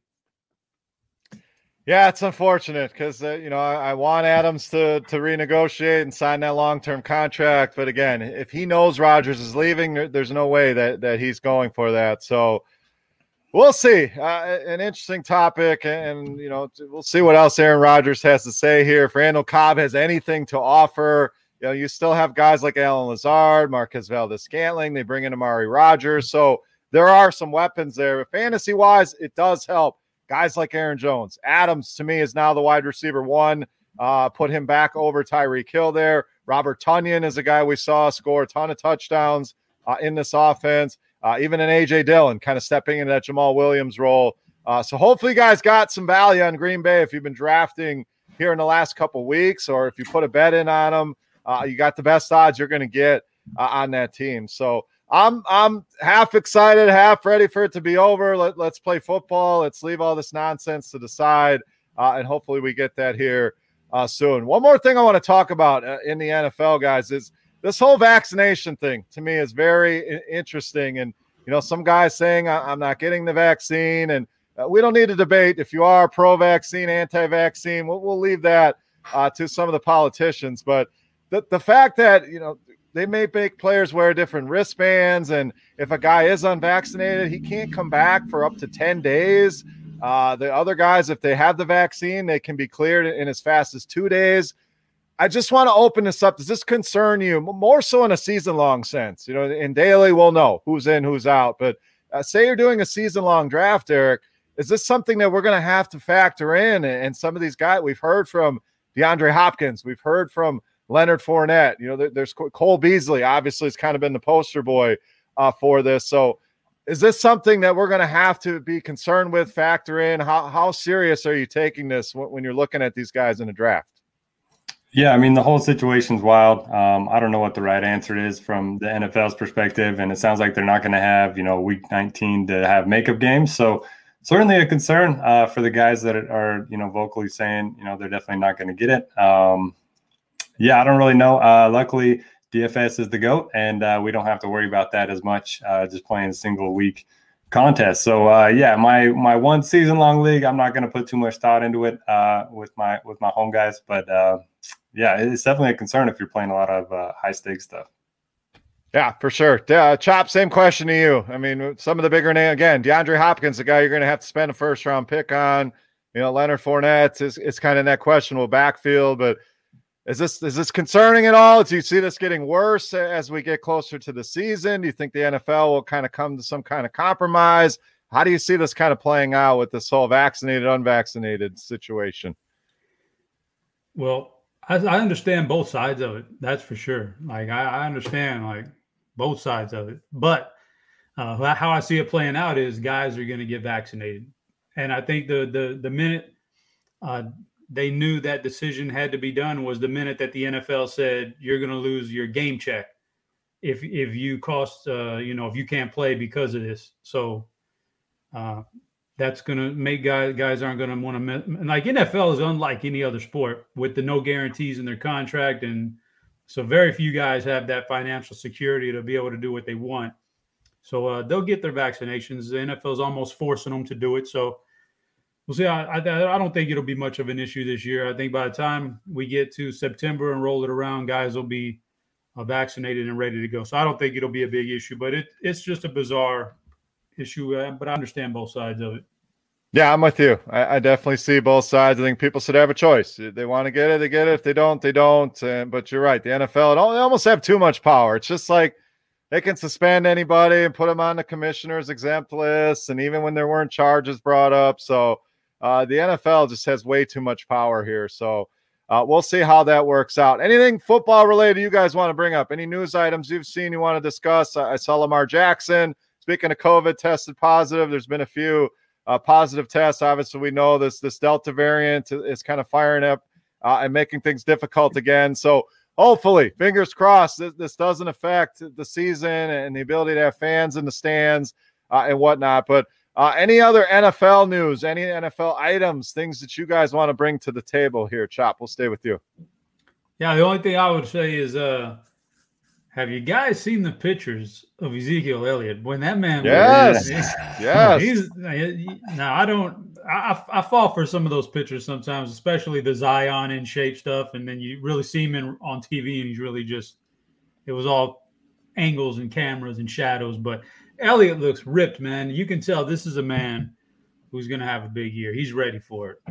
Yeah, it's unfortunate because, uh, you know, I, I want Adams to to renegotiate and sign that long-term contract. But again, if he knows Rodgers is leaving, there, there's no way that, that he's going for that. So we'll see. Uh, an interesting topic. And, you know, we'll see what else Aaron Rodgers has to say here. If Randall Cobb has anything to offer, you know, you still have guys like Allen Lazard, Marquez Valdes-Scantling. They bring in Amari Rodgers. So there are some weapons there. But fantasy-wise, it does help. Guys like Aaron Jones. Adams, to me, is now the wide receiver one. Uh, put him back over Tyreek Hill there. Robert Tonyan is a guy we saw score a ton of touchdowns uh, in this offense. Uh, even an A J Dillon kind of stepping into that Jamal Williams role. Uh, so hopefully you guys got some value on Green Bay if you've been drafting here in the last couple weeks, or if you put a bet in on them, uh, you got the best odds you're going to get uh, on that team. So I'm I'm half excited, half ready for it to be over. Let, let's play football. Let's leave all this nonsense to the side, uh, and hopefully we get that here uh, soon. One more thing I want to talk about uh, in the N F L, guys, is this whole vaccination thing. To me, is very I- interesting. And you know, some guys saying I- I'm not getting the vaccine, and uh, we don't need to debate if you are pro-vaccine, anti-vaccine. We'll, we'll leave that uh, to some of the politicians. But the the fact that you know. They may make players wear different wristbands, and if a guy is unvaccinated, he can't come back for up to ten days. Uh, the other guys, if they have the vaccine, they can be cleared in as fast as two days. I just want to open this up. Does this concern you more so in a season-long sense? You know, in daily, we'll know who's in, who's out. But uh, say you're doing a season-long draft, Eric, is this something that we're going to have to factor in? And some of these guys, we've heard from DeAndre Hopkins, we've heard from Leonard Fournette, you know, there, there's Cole Beasley, obviously, has kind of been the poster boy uh, for this. So is this something that we're going to have to be concerned with, factor in? How how serious are you taking this when, when you're looking at these guys in the draft? Yeah, I mean, the whole situation's wild. Um, I don't know what the right answer is from the N F L's perspective, and it sounds like they're not going to have, you know, week nineteen to have makeup games. So certainly a concern uh, for the guys that are, you know, vocally saying, you know, they're definitely not going to get it. Um Yeah, I don't really know. Uh, luckily, D F S is the GOAT, and uh, we don't have to worry about that as much, uh, just playing single week contests. So, uh, yeah, my my one season long league, I'm not going to put too much thought into it uh, with my with my home guys. But, uh, yeah, it's definitely a concern if you're playing a lot of uh, high-stakes stuff. Yeah, for sure. Uh, Chop, same question to you. I mean, some of the bigger name, again, DeAndre Hopkins, the guy you're going to have to spend a first-round pick on. You know, Leonard Fournette is, is kind of in that questionable backfield, but Is this is this concerning at all? Do you see this getting worse as we get closer to the season? Do you think the N F L will kind of come to some kind of compromise? How do you see this kind of playing out with this whole vaccinated, unvaccinated situation? Well, I, I understand both sides of it. That's for sure. Like I, I understand like both sides of it. But uh, how I see it playing out is guys are going to get vaccinated, and I think the the the minute uh, they knew that decision had to be done was the minute that the N F L said you're going to lose your game check if if you cost uh, you know if you can't play because of this. So uh, that's going to make guys guys aren't going to want to like N F L is unlike any other sport with the no guarantees in their contract, and so very few guys have that financial security to be able to do what they want. So uh, they'll get their vaccinations. The N F L is almost forcing them to do it. So. We'll see. I, I, I don't think it'll be much of an issue this year. I think by the time we get to September and roll it around, guys will be uh, vaccinated and ready to go. So I don't think it'll be a big issue, but it, it's just a bizarre issue. Uh, but I understand both sides of it. Yeah, I'm with you. I, I definitely see both sides. I think people should have a choice. If they want to get it, they get it. If they don't, they don't. And, but you're right. The N F L, it all, they almost have too much power. It's just like they can suspend anybody and put them on the commissioner's exempt list. And even when there weren't charges brought up. So uh, the N F L just has way too much power here. So uh, we'll see how that works out. Anything football related you guys want to bring up? Any news items you've seen you want to discuss? I, I saw Lamar Jackson, speaking of COVID, tested positive. There's been a few Uh, positive tests. Obviously, we know this this Delta variant is kind of firing up uh, and making things difficult again. So hopefully, fingers crossed, this, this doesn't affect the season and the ability to have fans in the stands uh, and whatnot. But uh, any other N F L news, any N F L items, things that you guys want to bring to the table here? Chop, we'll stay with you. Yeah, the only thing I would say is, uh, have you guys seen the pictures of Ezekiel Elliott? When that man, yes, was, he's, yes. He's, now I don't, I, I fall for some of those pictures sometimes, especially the Zion in shape stuff, and then you really see him in, on T V, and he's really just, it was all angles and cameras and shadows. But Elliott looks ripped, man. You can tell this is a man who's going to have a big year. He's ready for it.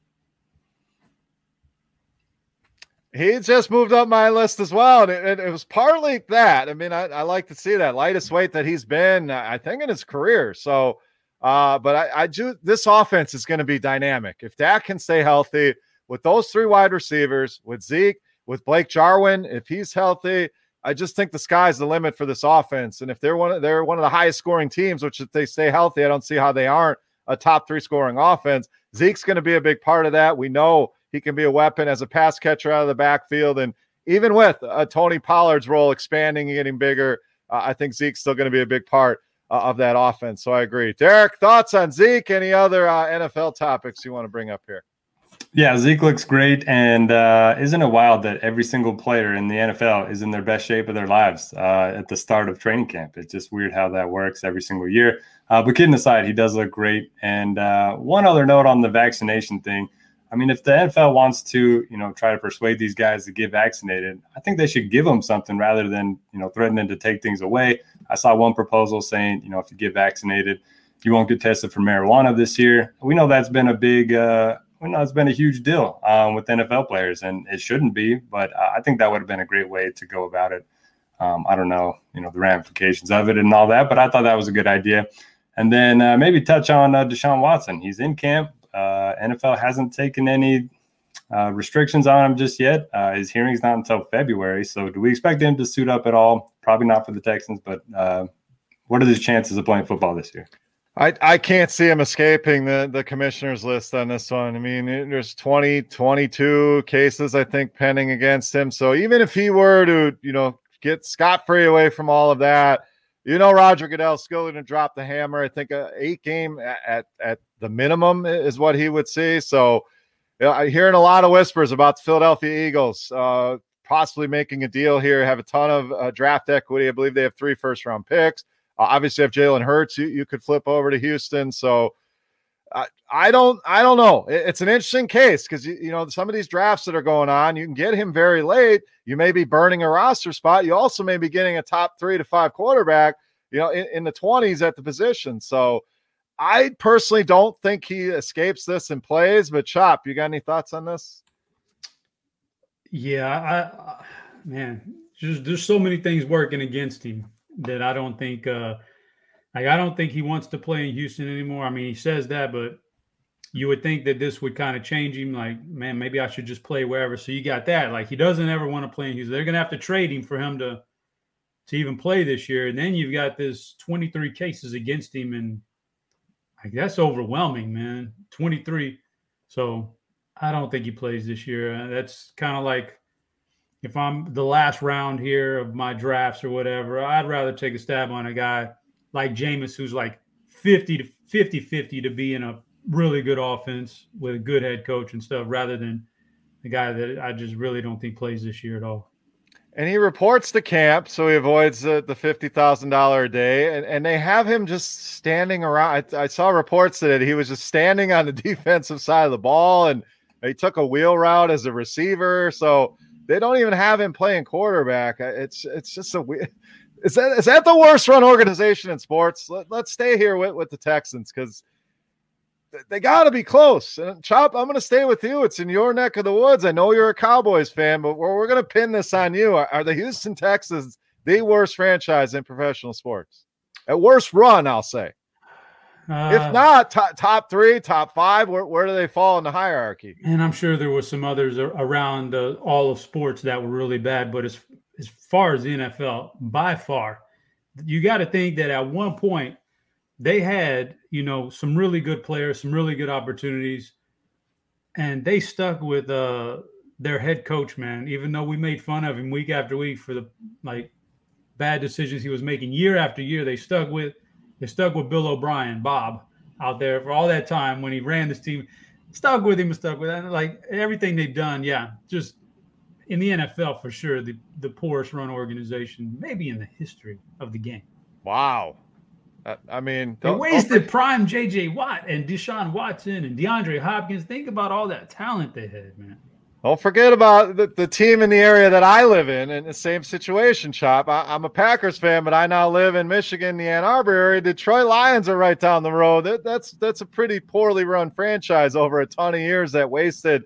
He just moved up my list as well, and it, it was partly that. I mean, I, I like to see that lightest weight that he's been, I think, in his career. So, uh, but I, I do. This offense is going to be dynamic if Dak can stay healthy with those three wide receivers, with Zeke, with Blake Jarwin. If he's healthy, I just think the sky's the limit for this offense. And if they're one, of, they're one of the highest scoring teams, which if they stay healthy, I don't see how they aren't a top three scoring offense. Zeke's going to be a big part of that. We know he can be a weapon as a pass catcher out of the backfield. And even with uh, Tony Pollard's role expanding and getting bigger, uh, I think Zeke's still going to be a big part uh, of that offense. So I agree. Derek, thoughts on Zeke? Any other uh, N F L topics you want to bring up here? Yeah, Zeke looks great. And uh, isn't it wild that every single player in the N F L is in their best shape of their lives uh, at the start of training camp? It's just weird how that works every single year. Uh, but kidding aside, he does look great. And uh, one other note on the vaccination thing. I mean, if the N F L wants to, you know, try to persuade these guys to get vaccinated, I think they should give them something rather than, you know, threatening to take things away. I saw one proposal saying, you know, if you get vaccinated, you won't get tested for marijuana this year. We know that's been a big, uh, we know it's been a huge deal um, with N F L players, and it shouldn't be. But uh, I think that would have been a great way to go about it. Um, I don't know, you know, the ramifications of it and all that, but I thought that was a good idea. And then uh, maybe touch on uh, Deshaun Watson. He's in camp. Uh, N F L hasn't taken any uh, restrictions on him just yet. Uh, his hearing's not until February. So do we expect him to suit up at all? Probably not for the Texans, but uh, what are his chances of playing football this year? I, I can't see him escaping the, the commissioner's list on this one. I mean, there's twenty, twenty-two cases, I think, pending against him. So even if he were to, you know, get scot-free away from all of that, you know, Roger Goodell's still going to drop the hammer. I think a eight game at, at, at the minimum is what he would see. So you know, I'm hearing a lot of whispers about the Philadelphia Eagles uh, possibly making a deal here, have a ton of uh, draft equity. I believe they have three first round picks. Uh, obviously, if Jalen Hurts, you, you could flip over to Houston. So uh, I don't, I don't know. It, it's an interesting case because you, you know some of these drafts that are going on, you can get him very late. You may be burning a roster spot. You also may be getting a top three to five quarterback, you know, in, in the twenties at the position. So I personally don't think he escapes this and plays. But Chop, you got any thoughts on this? Yeah, I, I man, just there's so many things working against him that I don't think uh like I don't think he wants to play in Houston anymore. I mean, he says that, but you would think that this would kind of change him. Like, man, maybe I should just play wherever. So you got that. Like, he doesn't ever want to play in Houston. They're gonna have to trade him for him to to even play this year. And then you've got this twenty-three cases against him, and like that's overwhelming, man. twenty-three. So I don't think he plays this year. Uh, that's kind of like, if I'm the last round here of my drafts or whatever, I'd rather take a stab on a guy like Jameis, who's like fifty to fifty fifty to be in a really good offense with a good head coach and stuff, rather than the guy that I just really don't think plays this year at all. And he reports to camp, so he avoids the, the fifty thousand dollars a day. And, and they have him just standing around. I, I saw reports that he was just standing on the defensive side of the ball, and he took a wheel route as a receiver. So they don't even have him playing quarterback. It's it's just a weird. Is that is that the worst run organization in sports? Let, let's stay here with, with the Texans, because they got to be close. And Chop, I'm going to stay with you. It's in your neck of the woods. I know you're a Cowboys fan, but we're, we're going to pin this on you. Are, are the Houston Texans the worst franchise in professional sports? At worst run, I'll say. Uh, if not, top, top three, top five, where, where do they fall in the hierarchy? And I'm sure there were some others around uh, all of sports that were really bad, but as, as far as the N F L, by far, you got to think that at one point they had, you know, some really good players, some really good opportunities, and they stuck with uh, their head coach, man, even though we made fun of him week after week for the like bad decisions he was making year after year. They stuck with They stuck with Bill O'Brien, Bob, out there for all that time when he ran this team. Stuck with him and stuck with that. Like everything they've done, yeah, just in the N F L for sure, the, the poorest run organization, maybe in the history of the game. Wow. I, I mean, they wasted prime J J Watt and Deshaun Watson and DeAndre Hopkins. Think about all that talent they had, man. Don't forget about the, the team in the area that I live in, in the same situation, Chop. I, I'm a Packers fan, but I now live in Michigan, the Ann Arbor area. Detroit Lions are right down the road. That, that's that's a pretty poorly run franchise over a ton of years that wasted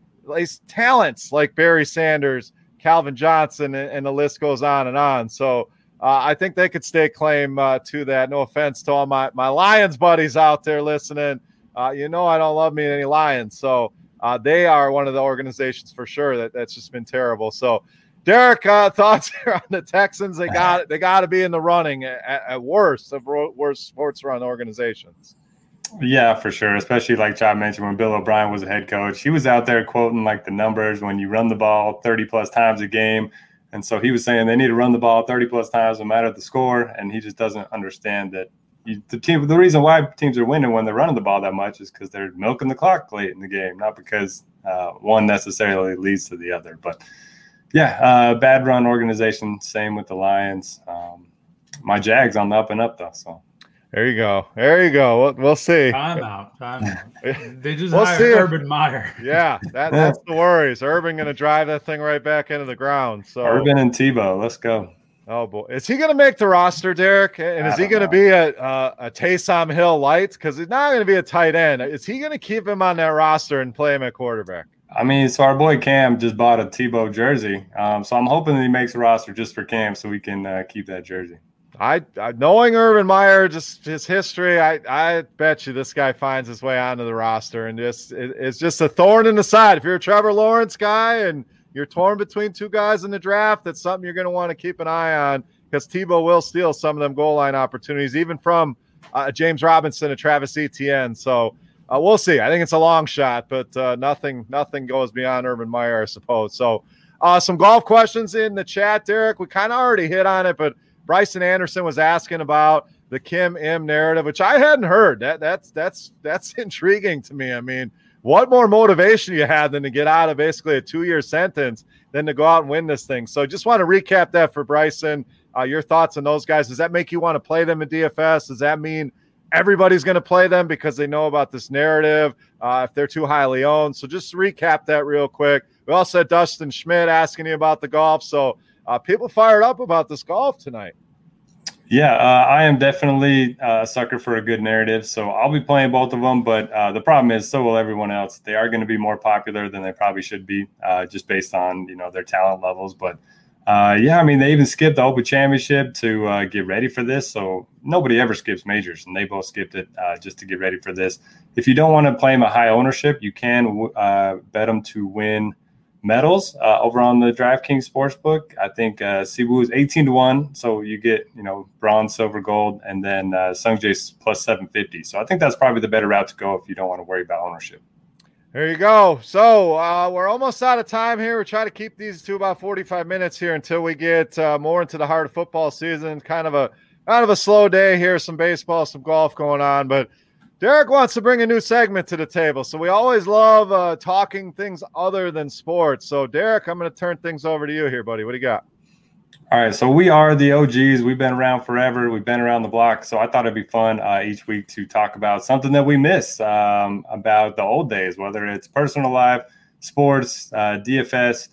talents like Barry Sanders, Calvin Johnson, and, and the list goes on and on. So uh, I think they could stake claim uh, to that. No offense to all my, my Lions buddies out there listening. Uh, you know I don't love me any Lions, so – Uh, they are one of the organizations for sure that, that's just been terrible. So, Derek, uh, thoughts here on the Texans? They got they got to be in the running at, at worst of worst sports run organizations. Yeah, for sure. Especially like John mentioned, when Bill O'Brien was a head coach, he was out there quoting like the numbers when you run the ball thirty plus times a game. And so he was saying they need to run the ball thirty plus times no matter the score. And he just doesn't understand that. You, the team, the reason why teams are winning when they're running the ball that much is because they're milking the clock late in the game, not because uh, one necessarily leads to the other. But yeah, uh, bad run organization. Same with the Lions. Um, my Jags on the up and up though. So there you go. There you go. We'll, we'll see. Time out. Time out. They just we'll hired see. Urban Meyer. Yeah, that, that's the worries. Urban going to drive that thing right back into the ground. So Urban and Tebow. Let's go. Oh boy, is he going to make the roster, Derek? And is he going to be a a, a Taysom Hill light? Because he's not going to be a tight end. Is he going to keep him on that roster and play him at quarterback? I mean, so our boy Cam just bought a Tebow jersey, um, so I'm hoping that he makes a roster just for Cam, so we can uh, keep that jersey. I, I knowing Urban Meyer, just his history, I I bet you this guy finds his way onto the roster, and just it, it's just a thorn in the side. If you're a Trevor Lawrence guy and you're torn between two guys in the draft, that's something you're going to want to keep an eye on, because Tebow will steal some of them goal line opportunities, even from uh, James Robinson and Travis Etienne. So uh, we'll see. I think it's a long shot, but uh, nothing nothing goes beyond Urban Meyer, I suppose. So uh, some golf questions in the chat, Derek. We kind of already hit on it, but Bryson Anderson was asking about the Kim M narrative, which I hadn't heard. That that's that's that's intriguing to me. I mean, what more motivation you had than to get out of basically a two-year sentence than to go out and win this thing? So just want to recap that for Bryson. Uh, your thoughts on those guys. Does that make you want to play them in D F S? Does that mean everybody's going to play them because they know about this narrative, uh, if they're too highly owned? So just recap that real quick. We also had Dustin Schmidt asking you about the golf. So uh, people fired up about this golf tonight. Yeah, uh, I am definitely a sucker for a good narrative, so I'll be playing both of them. But uh, the problem is, so will everyone else. They are going to be more popular than they probably should be, uh, just based on you know their talent levels. But uh, yeah, I mean, they even skipped the Open Championship to uh, get ready for this. So nobody ever skips majors, and they both skipped it uh, just to get ready for this. If you don't want to play them at high ownership, you can uh, bet them to win medals uh, over on the DraftKings Sportsbook. I think uh, Siwoo is eighteen to one, so you get you know bronze, silver, gold, and then uh, Sungjae's plus seven fifty. So I think that's probably the better route to go if you don't want to worry about ownership. There you go. So uh, we're almost out of time here. We're trying to keep these to about forty-five minutes here until we get uh, more into the heart of football season. Kind of a kind of a slow day here. Some baseball, some golf going on, but Derek wants to bring a new segment to the table. So we always love uh, talking things other than sports. So, Derek, I'm going to turn things over to you here, buddy. What do you got? All right. So we are the O Gs. We've been around forever. We've been around the block. So I thought it'd be fun uh, each week to talk about something that we miss um, about the old days, whether it's personal life, sports, uh, D F S.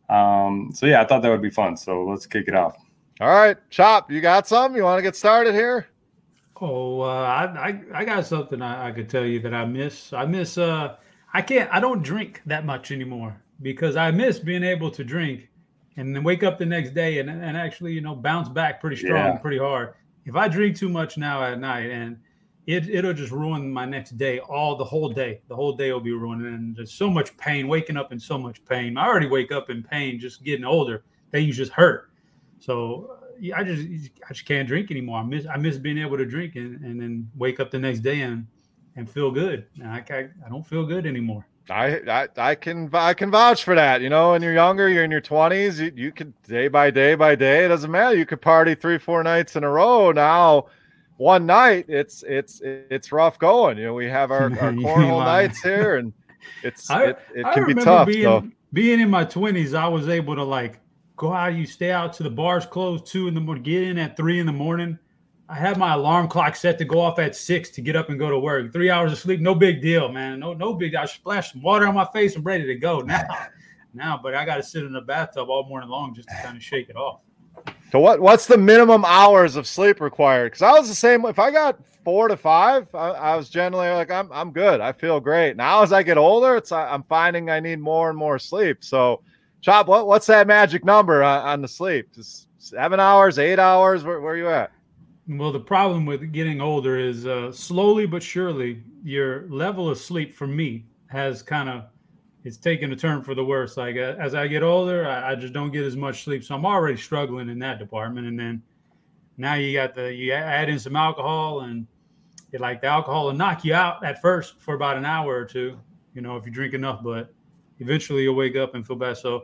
Um, so, yeah, I thought that would be fun. So let's kick it off. All right. Chop, you got some? You want to get started here? Oh, uh, I, I I got something I, I could tell you that I miss. I miss. Uh, I can't. I don't drink that much anymore because I miss being able to drink and then wake up the next day and and actually you know bounce back pretty strong, Yeah. pretty hard. If I drink too much now at night, and it it'll just ruin my next day, all the whole day. The whole day will be ruined, and there's so much pain. Waking up in so much pain. I already wake up in pain just getting older. Things just hurt. So. Yeah, I just I just can't drink anymore. I miss I miss being able to drink and, and then wake up the next day and and feel good. And I can't, I don't feel good anymore. I, I I can I can vouch for that. You know, when you're younger, you're in your twenties, you, you could day by day by day. It doesn't matter. You could party three four nights in a row. Now, one night, it's it's it's rough going. You know, we have our, our cornhole nights here, and it's I, it, it I can be remember tough. Being, so. being in my twenties, I was able to like. Go out, you stay out to the bars close two in the morning, get in at three in the morning. I had my alarm clock set to go off at six to get up and go to work. Three hours of sleep, no big deal, man. No, no big. I splashed some water on my face. I'm ready to go now. Now, but I got to sit in the bathtub all morning long just to kind of shake it off. So what? What's the minimum hours of sleep required? Because I was the same. If I got four to five, I, I was generally like, I'm I'm good. I feel great. Now as I get older, it's I'm finding I need more and more sleep. So. Chop, what, what's that magic number on, on the sleep? Just seven hours, eight hours? Where, where are you at? Well, the problem with getting older is uh, slowly but surely your level of sleep for me has kind of it's taken a turn for the worse. Like uh, as I get older, I, I just don't get as much sleep. So I'm already struggling in that department. And then now you got the you add in some alcohol, and it, like the alcohol will knock you out at first for about an hour or two, you know, if you drink enough, but eventually you'll wake up and feel bad. So,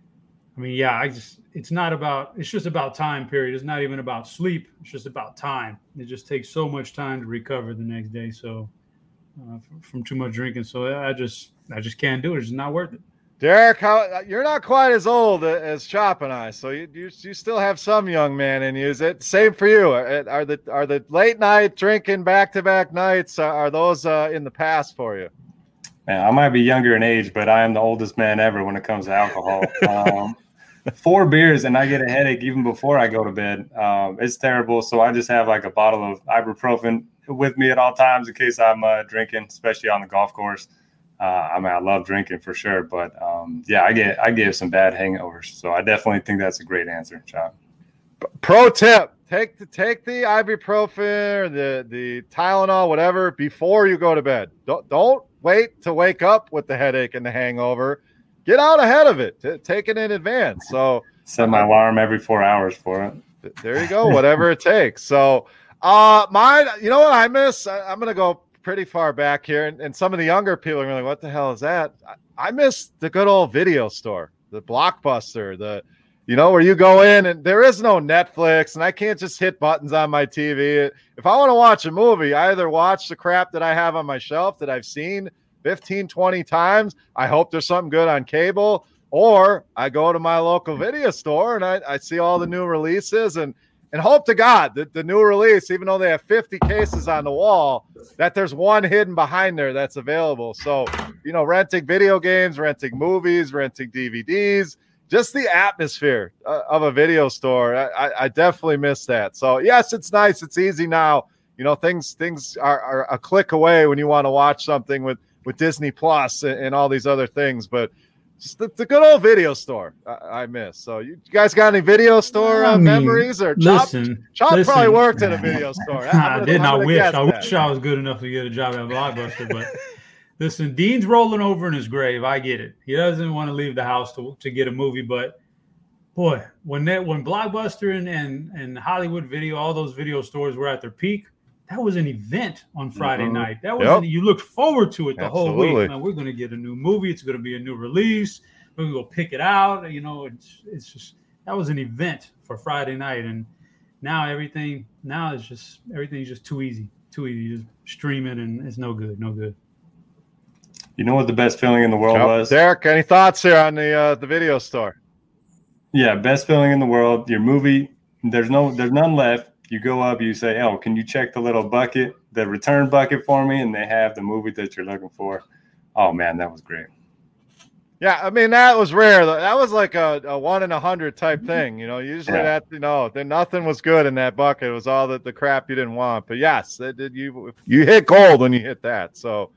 I mean, yeah, I just, it's not about, it's just about time period. It's not even about sleep. It's just about time. It just takes so much time to recover the next day. So uh, from, from too much drinking. So I just, I just can't do it. It's just not worth it. Derek, how, you're not quite as old as Chop and I, so you, you you still have some young man in you. Is it same for you? Are, are the are the late night drinking back to back nights are, are those uh, in the past for you? Man, I might be younger in age, but I am the oldest man ever when it comes to alcohol. Um, four beers and I get a headache even before I go to bed. Um, it's terrible. So I just have like a bottle of ibuprofen with me at all times in case I'm uh, drinking, especially on the golf course. Uh, I mean, I love drinking for sure, but um, yeah, I get I get some bad hangovers. So I definitely think that's a great answer, Chop. Pro tip: take the take the ibuprofen or the the Tylenol, whatever, before you go to bed. Don't don't wait to wake up with the headache and the hangover. Get out ahead of it. T- take it in advance. So set my alarm every four hours for it. There you go. Whatever it takes. So uh, mine. You know what I miss? I, I'm gonna go pretty far back here, and, and some of the younger people are like, what the hell is that? I, I miss the good old video store, the Blockbuster, the, you know, where you go in and there is no Netflix and I can't just hit buttons on my T V. If I want to watch a movie, I either watch the crap that I have on my shelf that I've seen fifteen, twenty times. I hope there's something good on cable, or I go to my local video store and I, I see all the new releases and, And hope to God that the new release, even though they have fifty cases on the wall, that there's one hidden behind there that's available. So, you know, renting video games, renting movies, renting D V Ds, just the atmosphere uh, of a video store. I, I definitely miss that. So, yes, it's nice. It's easy now. You know, things things are, are a click away when you want to watch something with, with Disney Plus and, and all these other things. But just the, the good old video store I, I miss. So you, you guys got any video store uh, I mean, memories? Or Chop, listen, Chop listen. probably worked in a video store. I did not wish. I that. wish I was good enough to get a job at Blockbuster. But listen, Dean's rolling over in his grave. I get it. He doesn't want to leave the house to, to get a movie. But boy, when that when Blockbuster and, and, and Hollywood Video, all those video stores were at their peak, that was an event on Friday mm-hmm. night. That was yep. an, you looked forward to it the Absolutely. whole week. Man, we're going to get a new movie. It's going to be a new release. We're going to go pick it out. You know, it's it's just that was an event for Friday night. And now everything now is just everything's just too easy, too easy. Just stream it, and it's no good, no good. You know what the best feeling in the world yep. was? Derek, any thoughts here on the uh, the video store? Yeah, best feeling in the world. Your movie, there's no, there's none left. You go up, you say, oh, can you check the little bucket, the return bucket for me? And they have the movie that you're looking for. Oh, man, that was great. Yeah, I mean, that was rare. That was like a, a one in a hundred type thing. You know, usually yeah. that, you know, then nothing was good in that bucket. It was all the, the crap you didn't want. But yes, that did you you hit gold when you hit that. So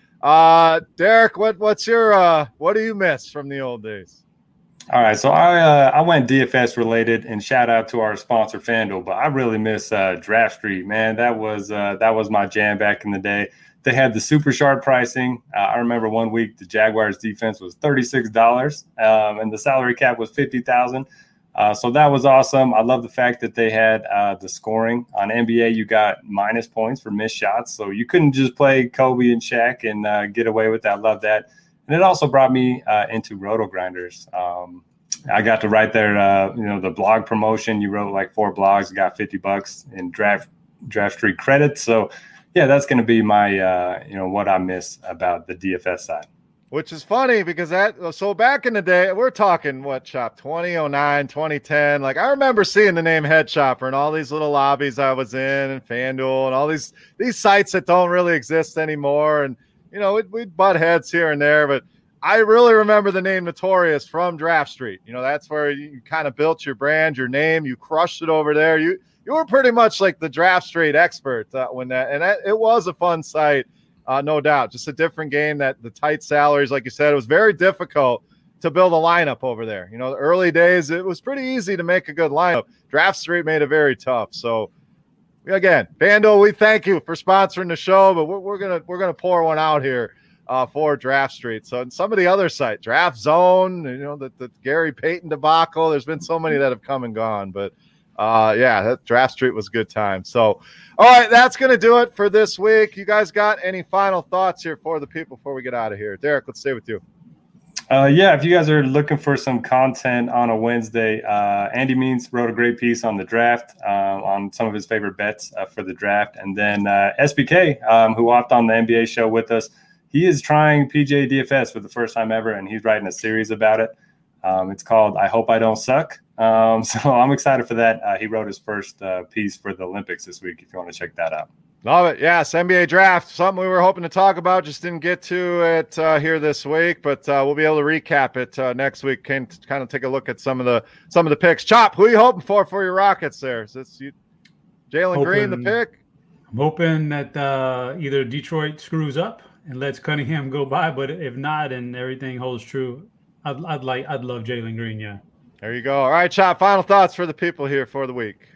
uh Derek, what what's your uh what do you miss from the old days? All right, so I uh, I went D F S related, and shout out to our sponsor FanDuel, but I really miss uh, Draft Street, man. That was uh, that was my jam back in the day. They had the super sharp pricing. Uh, I remember one week the Jaguars defense was thirty-six dollars, um, and the salary cap was fifty thousand dollars. Uh, so that was awesome. I love the fact that they had uh, the scoring. On N B A, you got minus points for missed shots, so you couldn't just play Kobe and Shaq and uh, get away with that. I love that. And it also brought me uh, into Roto Grinders. Um, I got to write their, uh, you know, the blog promotion. You wrote like four blogs, got fifty bucks in draft draft street credits. So, yeah, that's going to be my, uh, you know, what I miss about the D F S side. Which is funny because that, so back in the day, we're talking what, Chop, twenty oh nine, twenty ten. Like, I remember seeing the name Head Chopper and all these little lobbies I was in, and FanDuel and all these these sites that don't really exist anymore. And you know, we'd, we'd butt heads here and there, but I really remember the name Notorious from Draft Street. You know, that's where you, you kind of built your brand, your name. You crushed it over there. You you were pretty much like the Draft Street expert uh, when that, and that, it was a fun site, uh, no doubt. Just a different game. That the tight salaries, like you said, it was very difficult to build a lineup over there. You know, the early days, it was pretty easy to make a good lineup. Draft Street made it very tough. So. Again, FanDuel, we thank you for sponsoring the show, but we're, we're gonna we're gonna pour one out here uh, for Draft Street. So, and some of the other sites, Draft Zone, you know, the, the Gary Payton debacle. There's been so many that have come and gone, but uh, yeah, that Draft Street was a good time. So, all right, that's gonna do it for this week. You guys got any final thoughts here for the people before we get out of here? Derek, let's stay with you. Uh, yeah, if you guys are looking for some content on a Wednesday, uh, Andy Means wrote a great piece on the draft, uh, on some of his favorite bets uh, for the draft. And then uh, S B K, um, who hopped on the N B A show with us, he is trying P G A D F S for the first time ever, and he's writing a series about it. Um, it's called I Hope I Don't Suck. Um, so I'm excited for that. Uh, he wrote his first uh, piece for the Olympics this week, if you want to check that out. Love it. Yes, N B A draft, something we were hoping to talk about, just didn't get to it uh, here this week, but uh, we'll be able to recap it uh, next week. Can kind of take a look at some of the some of the picks. Chop, who are you hoping for for your Rockets there? Is this you, Jalen Green, the pick? I'm hoping that uh, either Detroit screws up and lets Cunningham go by, but if not, and everything holds true, I'd, I'd like I'd love Jalen Green. Yeah. There you go. All right, Chop. Final thoughts for the people here for the week.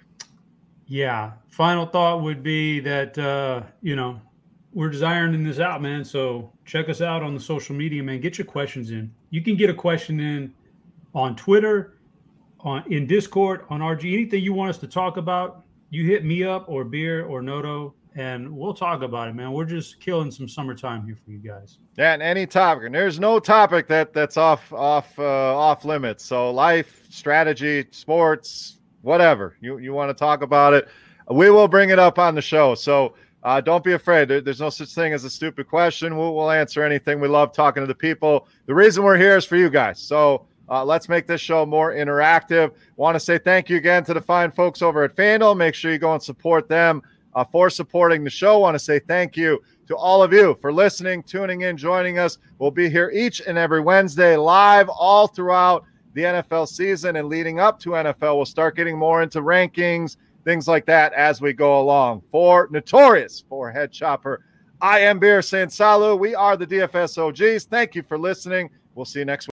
Yeah. Final thought would be that, uh, you know, we're just ironing this out, man. So check us out on the social media, man. Get your questions in. You can get a question in on Twitter, on in Discord, on R G. Anything you want us to talk about, you hit me up or Beer or Noto, and we'll talk about it, man. We're just killing some summertime here for you guys. Yeah, and any topic. And there's no topic that that's off off uh, off limits. So life, strategy, sports, whatever. You you want to talk about it, we will bring it up on the show. So uh, don't be afraid. There, there's no such thing as a stupid question. We'll, we'll answer anything. We love talking to the people. The reason we're here is for you guys. So uh, let's make this show more interactive. Want to say thank you again to the fine folks over at FanDuel. Make sure you go and support them uh, for supporting the show. Want to say thank you to all of you for listening, tuning in, joining us. We'll be here each and every Wednesday live all throughout the N F L season and leading up to N F L. We'll start getting more into rankings, things like that as we go along. For Notorious, for Head Chopper, I am Beer saying salut. We are the D F S O Gs. Thank you for listening. We'll see you next week.